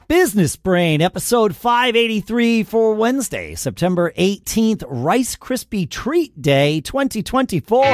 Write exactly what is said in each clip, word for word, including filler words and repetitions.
Business Brain, episode five eighty-three for Wednesday, September eighteenth, Rice Krispie Treat Day twenty twenty-four.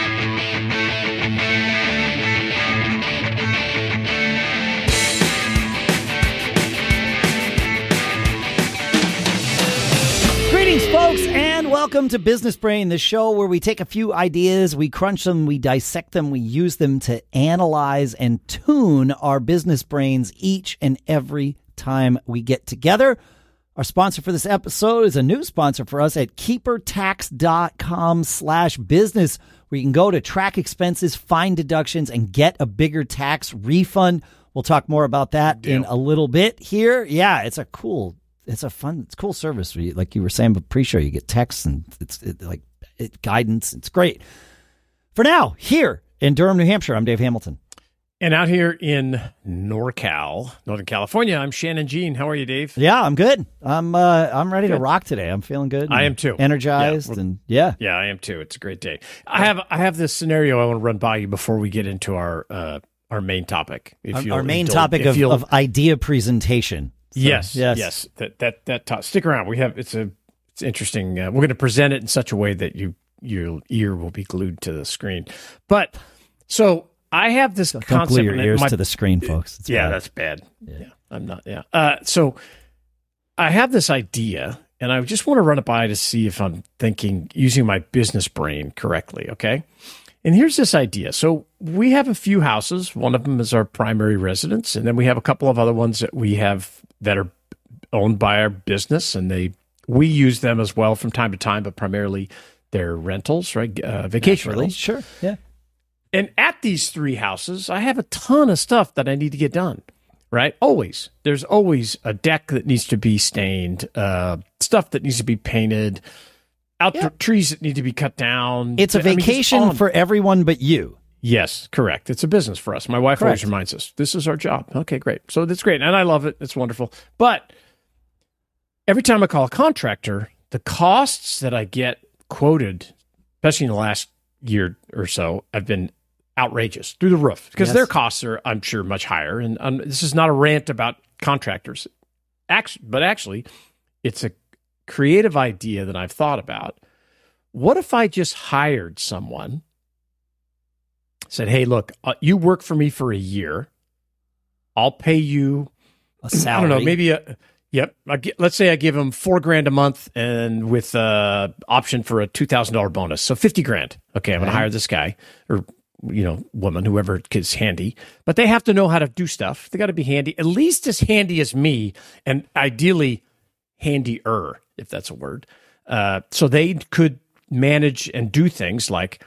Greetings, folks, and welcome to Business Brain, the show where we take a few ideas, we crunch them, we dissect them, we use them to analyze and tune our business brains each and every time we get together. Our sponsor for this episode is a new sponsor for us at keepertax.com slash business, where you can go to track expenses, find deductions, and get a bigger tax refund. We'll talk more about that Deal. in a little bit here. Yeah, it's a cool It's a fun, it's a cool service. Like you were saying, but pre-show, you get texts and it's it, like it, guidance. It's great. For now, here in Durham, New Hampshire, I'm Dave Hamilton. And out here in NorCal, Northern California, I'm Shannon Jean. How are you, Dave? Yeah, I'm good. I'm uh, I'm ready good. to rock today. I'm feeling good. I am too. Energized yeah, and yeah. Yeah, I am too. It's a great day. I have I have this scenario I want to run by you before we get into our uh, our main topic. If our, our main indulge, topic of, of idea presentation. So, yes, yes, yes. That that that ta- stick around. We have it's a it's interesting. Uh, we're going to present it in such a way that you your ear will be glued to the screen. But so I have this don't concept. Don't glue your ears my, to the screen, folks. It's yeah, bad. that's bad. Yeah. yeah, I'm not. Yeah. Uh, so I have this idea, and I just want to run it by to see if I'm thinking using my business brain correctly. Okay. And here's this idea. So we have a few houses. One of them is our primary residence, and then we have a couple of other ones that we have that are owned by our business, and they we use them as well from time to time, but primarily they're rentals, right? Uh, vacation Naturally. rentals. Sure, yeah. And at these three houses, I have a ton of stuff that I need to get done, right? Always. There's always a deck that needs to be stained, uh, stuff that needs to be painted, outdoor yeah. trees that need to be cut down. It's a vacation I mean, for everyone but you. Yes, correct. It's a business for us. My wife correct. always reminds us, this is our job. Okay, great. So that's great. And I love it. It's wonderful. But every time I call a contractor, the costs that I get quoted, especially in the last year or so, have been outrageous, through the roof. Because yes. their costs are, I'm sure, much higher. And um, this is not a rant about contractors. Actually, but actually, it's a creative idea that I've thought about. What if I just hired someone, said, hey, look, uh, you work for me for a year. I'll pay you a salary. I don't know, maybe a, yep. I get, let's say I give them four grand a month and with uh option for a two thousand dollars bonus. So fifty grand. Okay, I'm going to hire this guy or, you know, woman, whoever is handy, but they have to know how to do stuff. They got to be handy, at least as handy as me, and ideally handier, if that's a word. Uh, so they could manage and do things like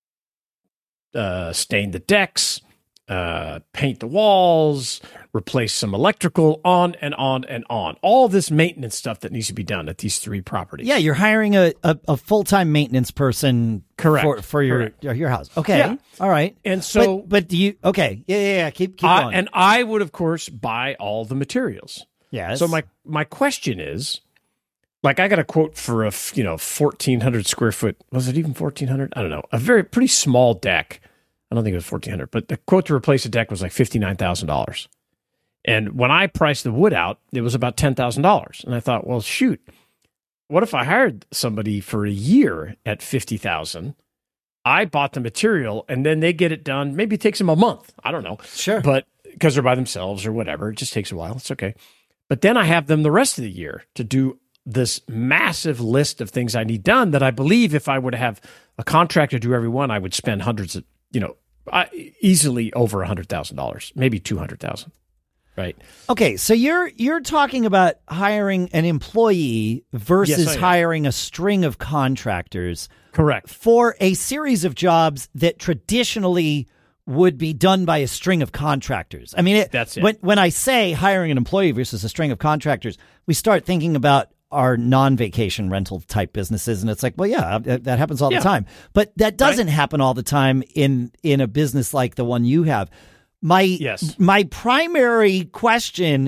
uh, stain the decks, uh, paint the walls, replace some electrical, on and on and on. All this maintenance stuff that needs to be done at these three properties. Yeah, you're hiring a, a, a full-time maintenance person Correct. for, for your, Correct. your your house. Okay, yeah. all right. And so... But, but do you... Okay, yeah, yeah, yeah. Keep, keep I, going. and I would, of course, buy all the materials. Yes. So my, my question is, like, I got a quote for a, you know, fourteen hundred square foot. Was it even fourteen hundred? I don't know. A very pretty small deck. I don't think it was fourteen hundred, but the quote to replace a deck was like fifty-nine thousand dollars. And when I priced the wood out, it was about ten thousand dollars. And I thought, well, shoot, what if I hired somebody for a year at fifty thousand dollars? I bought the material and then they get it done. Maybe it takes them a month. I don't know. Sure. But because they're by themselves or whatever, it just takes a while. It's okay. But then I have them the rest of the year to do this massive list of things I need done that I believe if I were to have a contractor do every one, I would spend hundreds of, you know, uh, easily over one hundred thousand dollars, maybe two hundred thousand dollars, right? Okay, so you're you're talking about hiring an employee versus Yes, hiring a string of contractors. Correct. For a series of jobs that traditionally would be done by a string of contractors. I mean, it, That's it. When, when I say hiring an employee versus a string of contractors, we start thinking about our non-vacation rental type businesses. And it's like, well, yeah, that happens all Yeah. the time. But that doesn't Right. happen all the time in, in a business like the one you have. My, Yes. my primary question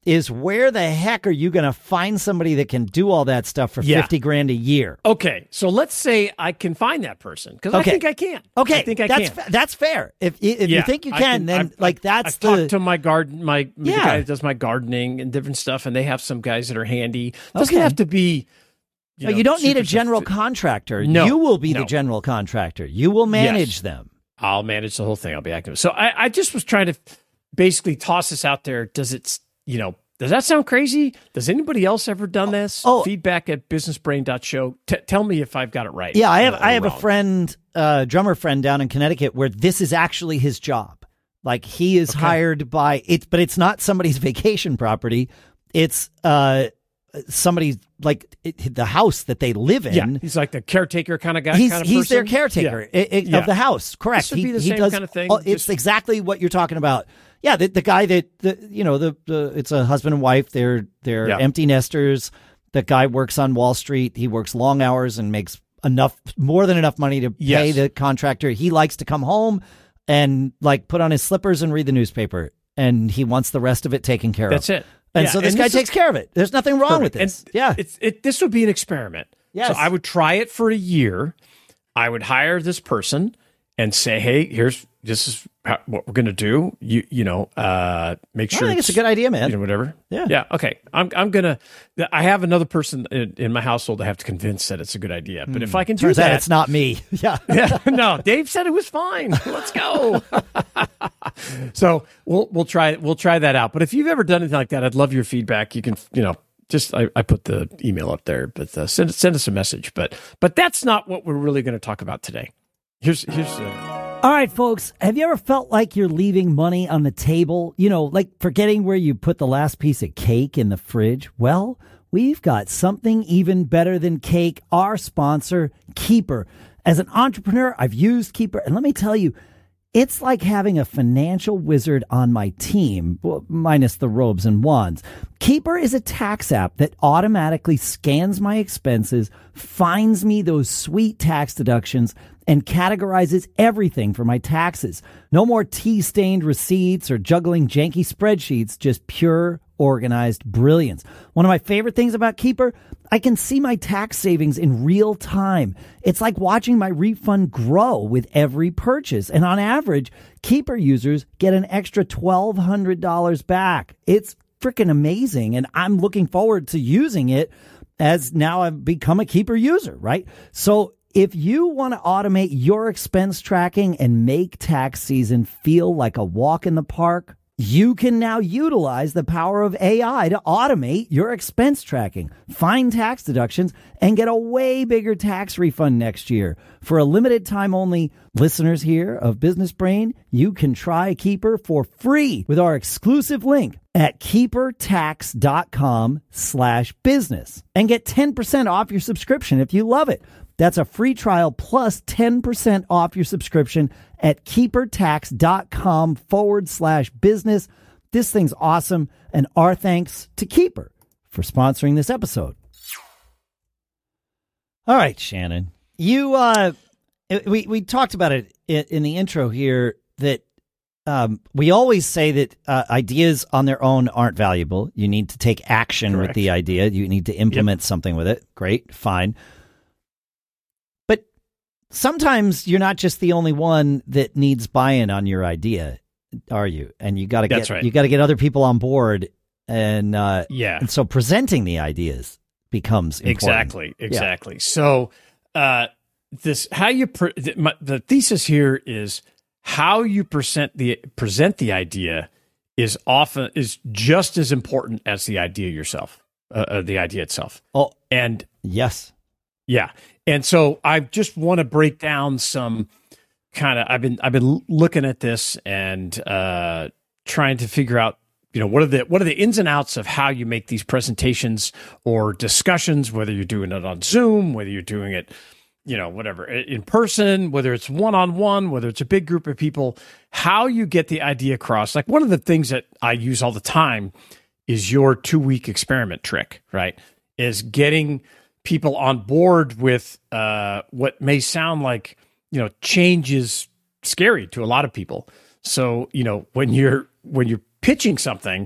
is where the heck are you going to find somebody that can do all that stuff for Yeah. fifty grand a year? Okay, so let's say I can find that person because Okay. I think I can. Okay, I think I that's can. fa- that's fair. If if you Yeah, think you I can, then I've- like I've- that's I've the talked to my garden, my the Yeah. guy that does my gardening and different stuff, and they have some guys that are handy. Doesn't Okay. have to be. You, But know, you don't need a super general sophi- contractor. No, You will be the no. general contractor. You will manage Yes. them. I'll manage the whole thing. I'll be active. So I, I just was trying to basically toss this out there. Does it, you know, does that sound crazy? Does anybody else ever done this? Oh. Feedback at businessbrain dot show. T- tell me if I've got it right. Yeah, I have uh, I have a wrong. friend, uh, drummer friend down in Connecticut where this is actually his job. Like he is Okay. hired by it, but it's not somebody's vacation property. It's uh somebody's like it, the house that they live in. Yeah, he's like the caretaker kind of guy. He's kind of he's their person. caretaker Yeah. i- i- Yeah. of the house. Correct. This would he be the he same does kind of thing, oh, it's just- exactly what you're talking about. Yeah, the, the guy that the you know the, the it's a husband and wife. They're they're Yeah. empty nesters. The guy works on Wall Street. He works long hours and makes enough more than enough money to pay Yes. the contractor. He likes to come home and like put on his slippers and read the newspaper. And he wants the rest of it taken care That's of. it. And Yeah, so this and guy this takes is- care of it. There's nothing wrong with Perfect. this. And yeah. it's it. This would be an experiment. Yes. So I would try it for a year. I would hire this person and say, "Hey, here's this is how, what we're going to do. You you know, uh, make I sure think it's a good idea, man. You know, whatever. Yeah. yeah. Okay, I'm I'm gonna. I have another person in, in my household I have to convince that it's a good idea. But if I can do Turns that, out it's not me. Yeah. yeah, no, Dave said it was fine. Let's go. So we'll we'll try we'll try that out. But if you've ever done anything like that, I'd love your feedback. You can you know just I, I put the email up there, but uh, send send us a message. But but that's not what we're really going to talk about today. Here's here's. Uh, All right, folks, have you ever felt like you're leaving money on the table? You know, like forgetting where you put the last piece of cake in the fridge? Well, we've got something even better than cake, our sponsor, Keeper. As an entrepreneur, I've used Keeper, and let me tell you, it's like having a financial wizard on my team, well, minus the robes and wands. Keeper is a tax app that automatically scans my expenses, finds me those sweet tax deductions, and categorizes everything for my taxes. No more tea-stained receipts or juggling janky spreadsheets, just pure, organized brilliance. One of my favorite things about Keeper, I can see my tax savings in real time. It's like watching my refund grow with every purchase. And on average, Keeper users get an extra twelve hundred dollars back. It's freaking amazing. And I'm looking forward to using it as now I've become a Keeper user, right? So if you want to automate your expense tracking and make tax season feel like a walk in the park, you can now utilize the power of A I to automate your expense tracking, find tax deductions, and get a way bigger tax refund next year. For a limited time only, listeners here of Business Brain, you can try Keeper for free with our exclusive link at keepertax.com slash business and get ten percent off your subscription if you love it. That's a free trial plus ten percent off your subscription at keepertax.com forward slash business. This thing's awesome. And our thanks to Keeper for sponsoring this episode. All right, Shannon, you, uh, we, we talked about it in, in the intro here that um, we always say that uh, ideas on their own aren't valuable. You need to take action Correct. with the idea. You need to implement something with it. Great. Fine. Sometimes you're not just the only one that needs buy-in on your idea, are you? And you got to That's get right. you got to get other people on board, and uh, yeah. and so presenting the ideas becomes important. Exactly, exactly. So, uh, this how you pre- the, my, the thesis here is how you present the present the idea is often is just as important as the idea yourself, uh, uh, the idea itself. Oh, and yes, yeah, and so I just want to break down some kind of. I've been I've been looking at this and uh, trying to figure out. You know, what are the what are the ins and outs of how you make these presentations or discussions, whether you're doing it on Zoom, whether you're doing it, you know, whatever, in person, whether it's one-on-one, whether it's a big group of people, how you get the idea across. Like one of the things that I use all the time is your two-week experiment trick, right? Is getting people on board with uh, what may sound like, you know, change is scary to a lot of people. So, you know, when you're when you're pitching something,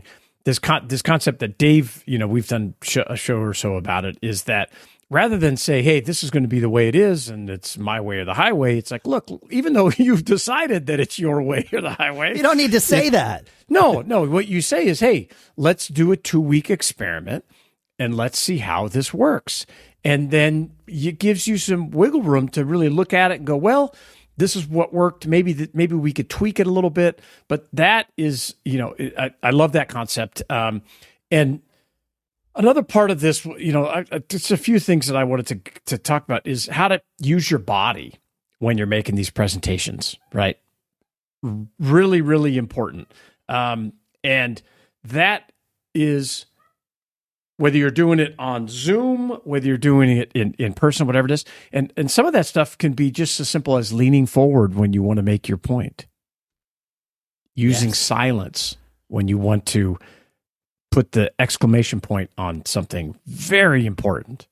this con- this concept that Dave, you know, we've done sh- a show or so about it, is that rather than say, hey, this is going to be the way it is and it's my way or the highway, it's like, look, even though you've decided that it's your way or the highway. You don't need to say that. No, no. What you say is, hey, let's do a two-week experiment and let's see how this works. And then it gives you some wiggle room to really look at it and go, well, this is what worked. Maybe that maybe we could tweak it a little bit. But that is, you know, I, I love that concept. Um, and another part of this, you know, I, I, just a few things that I wanted to to talk about is how to use your body when you're making these presentations, right? Really, really important. Um, and that is whether you're doing it on Zoom, whether you're doing it in, in person, whatever it is. And, and some of that stuff can be just as simple as leaning forward when you want to make your point, using yes. silence when you want to put the exclamation point on something very important,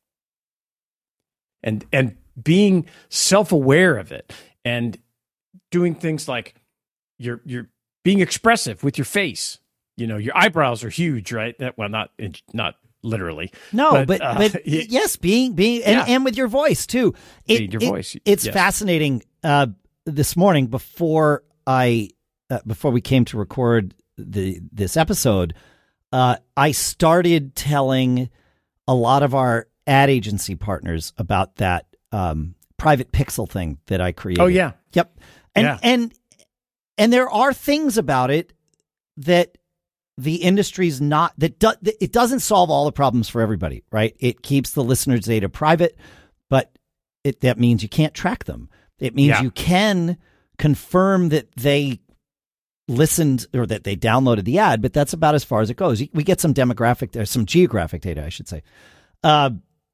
and, and being self-aware of it, and doing things like you're, you're being expressive with your face. You know, your eyebrows are huge, right? That, well, not, not, literally. No, but but, uh, but yes, being being and, yeah. and with your voice too. It, your it, voice. It's yes. fascinating. Uh, this morning before I uh, before we came to record the this episode, uh, I started telling a lot of our ad agency partners about that um, private pixel thing that I created. Oh yeah, yep. And yeah. and and there are things about it that the industry's not that do, it doesn't solve all the problems for everybody, right? It keeps the listener's data private, but it that means you can't track them. It means yeah. you can confirm that they listened or that they downloaded the ad, but that's about as far as it goes. We get some demographic, there's some geographic data, I should say. Uh,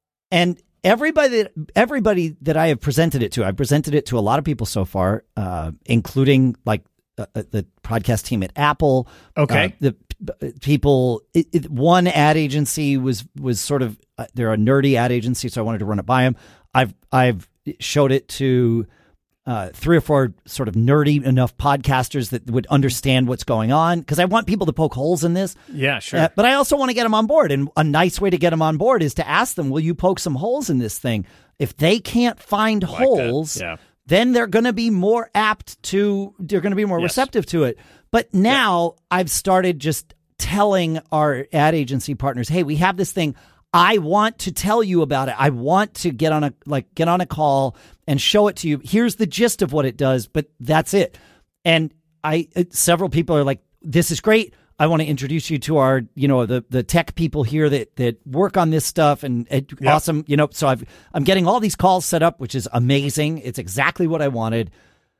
and everybody that everybody that I have presented it to, I've presented it to a lot of people so far, uh, including like uh, the podcast team at Apple. Okay. Uh, the people, it, it, one ad agency was was sort of uh, they're a nerdy ad agency, so I wanted to run it by them. I've I've showed it to uh, three or four sort of nerdy enough podcasters that would understand what's going on, because I want people to poke holes in this. Yeah, sure. Uh, but I also want to get them on board, and a nice way to get them on board is to ask them, "Will you poke some holes in this thing?" If they can't find like holes, yeah. then they're going to be more apt to. They're going to be more yes. receptive to it. But now yeah. I've started just telling our ad agency partners, hey, we have this thing. I want to tell you about it. I want to get on a like get on a call and show it to you. Here's the gist of what it does, but that's it. And I several people are like, this is great. I want to introduce you to our, you know, the the tech people here that that work on this stuff, and it, yep. awesome, you know. So I've I'm getting all these calls set up, which is amazing. It's exactly what I wanted.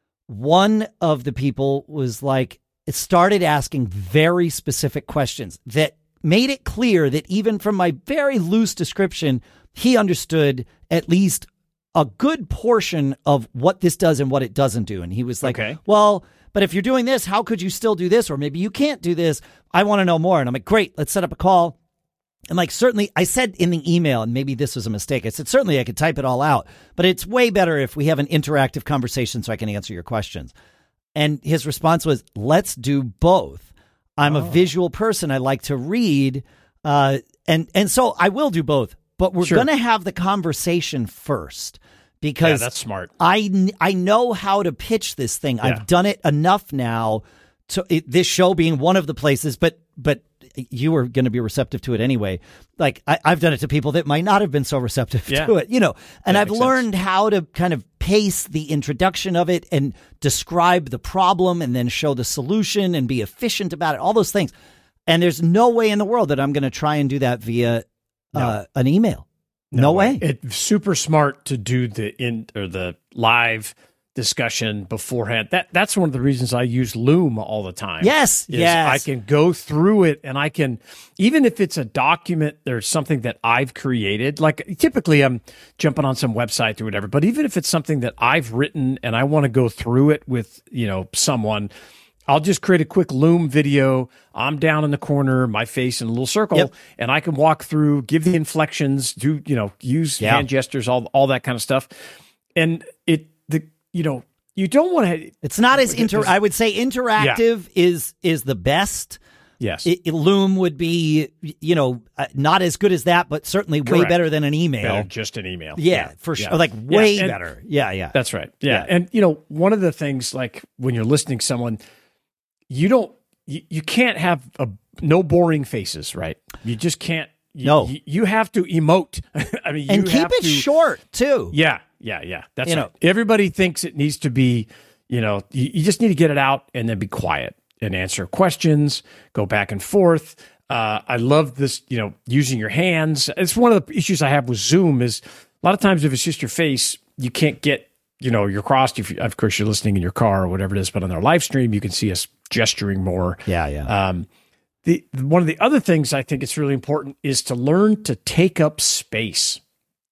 One of the people was like, it started asking very specific questions that made it clear that even from my very loose description, he understood at least a good portion of what this does and what it doesn't do. And he was like, okay. well, but if you're doing this, how could you still do this? Or maybe you can't do this. I want to know more. And I'm like, great, let's set up a call. And like, certainly, I said in the email, and maybe this was a mistake, I said, certainly I could type it all out, but it's way better if we have an interactive conversation so I can answer your questions. And his response was, let's do both. I'm oh. a visual person. I like to read. Uh, and, and so I will do both, but we're sure. going to have the conversation first, because yeah, that's smart. I, I know how to pitch this thing. Yeah. I've done it enough now to it, this show being one of the places, but, but you were going to be receptive to it anyway. Like I, I've done it to people that might not have been so receptive yeah. to it, you know, and that I've learned sense. how to kind of pace the introduction of it and describe the problem and then show the solution and be efficient about it, all those things. And there's no way in the world that I'm going to try and do that via no. uh, an email. No, no way. way. It's super smart to do the in or the live discussion beforehand. That that's one of the reasons I use Loom all the time. Yes, yes. I can go through it, and I can, even if it's a document, there's something that I've created. Like typically, I'm jumping on some website or whatever. But even if it's something that I've written and I want to go through it with, you know, someone, I'll just create a quick Loom video. I'm down in the corner, my face in a little circle, yep. and I can walk through, give the inflections, do you know, use yeah. hand gestures, all all that kind of stuff, and it the. You know, you don't want to. It's not as inter. I would say interactive yeah. is is the best, Yes. It, it- Loom would be, you know, uh, not as good as that, but certainly way Correct. better than an email. Better just an email. Yeah, for sure. Yeah. Like Yeah, way and- better. Yeah, yeah. That's right. Yeah. Yeah. And, you know, one of the things, like when you're listening to someone, you don't, you, you can't have a, no boring faces, right? You just can't. You, No. You, you have to emote. I mean, you And keep have it to, short, too. Yeah. Yeah. Yeah. That's You right. know- Everybody thinks it needs to be, you know, you, you just need to get it out and then be quiet and answer questions, go back and forth. Uh, I love this, you know, using your hands. It's one of the issues I have with Zoom is a lot of times if it's just your face, you can't get, you know, you're crossed. If you, of course, you're listening in your car or whatever it is, but on our live stream, you can see us gesturing more. Yeah, yeah. Um, the one of the other things I think it's really important is to learn to take up space,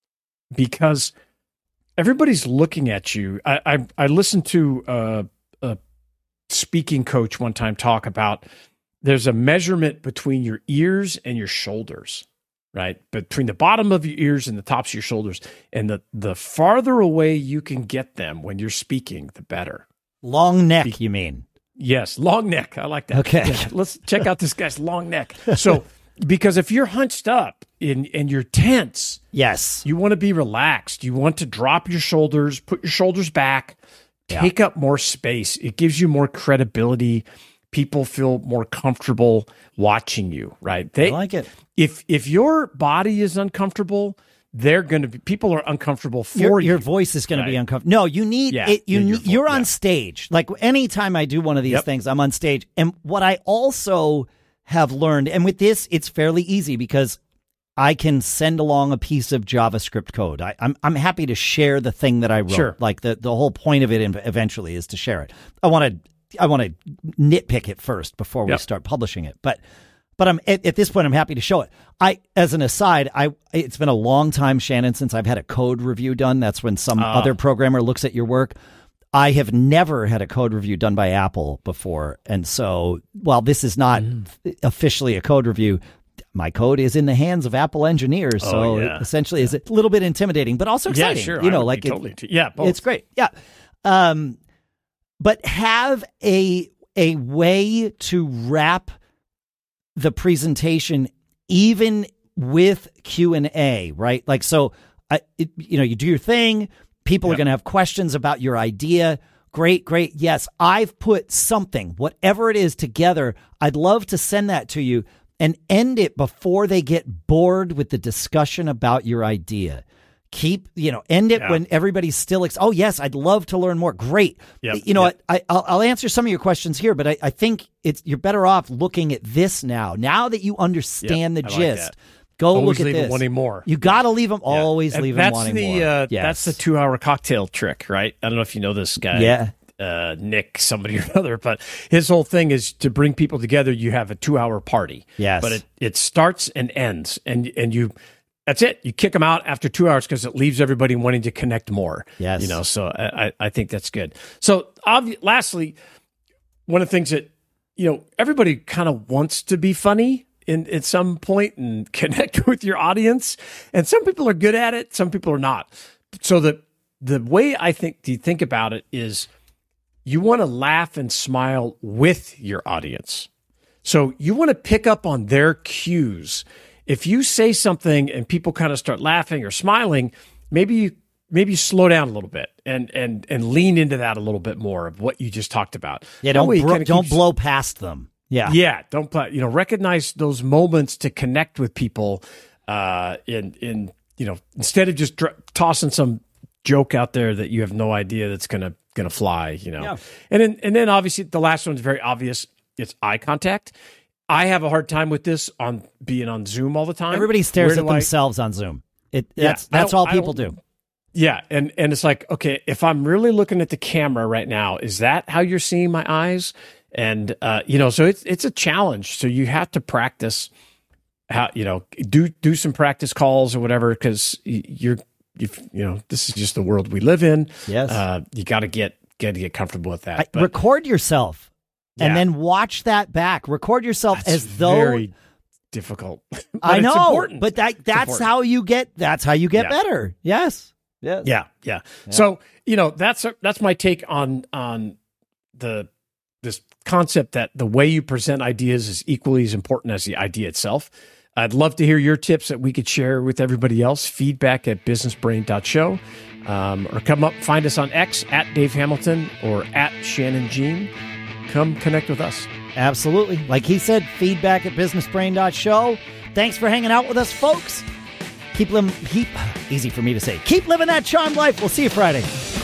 because everybody's looking at you. I I, I listened to uh, a speaking coach one time talk about there's a measurement between your ears and your shoulders, right? Between the bottom of your ears and the tops of your shoulders, and the the farther away you can get them when you're speaking, the better. Long neck, you mean? Yes, long neck. I like that. Okay. Yeah, let's check out this guy's long neck. So, because if you're hunched up and, and you're tense, Yes. you want to be relaxed. You want to drop your shoulders, put your shoulders back, Yeah. take up more space. It gives you more credibility. People feel more comfortable watching you, right? They I like it. If if your body is uncomfortable, they're going to be, people are uncomfortable for Your, you. your voice is going Right. to be uncomfortable. No, you need Yeah, it. You yeah, your need, vo- you're on yeah. stage. Like anytime I do one of these Yep. things, I'm on stage. And what I also have learned, and with this, it's fairly easy because I can send along a piece of JavaScript code. I, I'm I'm happy to share the thing that I wrote. Sure. Like the the whole point of it in- eventually is to share it. I want to I want to nitpick it first before we Yep. start publishing it. But but I'm at, at this point I'm happy to show it. I as an aside, I it's been a long time, Shannon, since I've had a code review done. That's when some Ah. other programmer looks at your work. I have never had a code review done by Apple before. And so while this is not Mm. officially a code review, my code is in the hands of Apple engineers. Oh, so yeah. essentially it's a little bit intimidating, but also Yeah, exciting. sure. You I know, would like be it- totally t- yeah, both. it's great. Yeah. Um, but have a a way to wrap the presentation even with Q and A, right? Like, so, I, it, you know, you do your thing. People are Yep. going to have questions about your idea. Great, great. Yes, I've put something, whatever it is, together. I'd love to send that to you and end it before they get bored with the discussion about your idea. Keep, you know, end it Yeah. when everybody's still, ex- oh, yes, I'd love to learn more. Great. Yep, You know yep. what? I, I'll, I'll answer some of your questions here, but I, I think it's you're better off looking at this now. Now that you understand Yep, the I like gist, that. go Always look at leave them this. wanting more. You got to leave them, Yeah. always And leave them that's wanting the, more. Uh, Yes. That's the two-hour cocktail trick, right? I don't know if you know this guy. Yeah. Uh, Nick, somebody or another, but his whole thing is to bring people together. You have a two-hour party. Yes. But it, it starts and ends, and and you, that's it. You kick them out after two hours because it leaves everybody wanting to connect more. Yes. You know, so I, I- I think that's good. So, obvi- lastly, one of the things that, you know, everybody kind of wants to be funny in at some point and connect with your audience. And some people are good at it, some people are not. So the the way I think to think about it is you want to laugh and smile with your audience. So you want to pick up on their cues. If you say something and people kind of start laughing or smiling, maybe you maybe you slow down a little bit and and and lean into that a little bit more of what you just talked about. yeah, That don't way it bro- kinda don't keeps- blow past them. Yeah. yeah, don't play. You know, recognize those moments to connect with people. Uh, in in you know, instead of just dr- tossing some joke out there that you have no idea that's gonna gonna fly. You know, Yeah. and then and then obviously the last one's very obvious. It's eye contact. I have a hard time with this on being on Zoom all the time. Everybody stares Where at do I- themselves on Zoom. It Yeah, that's I that's don't- all I people don't- do. Yeah, and and it's like, okay, if I'm really looking at the camera right now, is that how you're seeing my eyes? And uh, you know, so it's it's a challenge. So you have to practice how, you know, do do some practice calls or whatever, because you're if you know, this is just the world we live in. Yes. Uh, you got to get got to get comfortable with that. I, But record yourself and Yeah. then watch that back. Record yourself that's as though very difficult. But I it's know, important. but that that's important. how you get that's how you get Yeah. better. Yes. Yes. Yeah, yeah. So you know, that's that's my take on on the the this concept that the way you present ideas is equally as important as the idea itself. I'd love to hear your tips that we could share with everybody else. Feedback at business brain dot show. Um, or come up, find us on X at Dave Hamilton or at Shannon Jean. Come connect with us. Absolutely. Like he said, feedback at business brain dot show. Thanks for hanging out with us, folks. Keep living, keep, easy for me to say, keep living that charmed life. We'll see you Friday.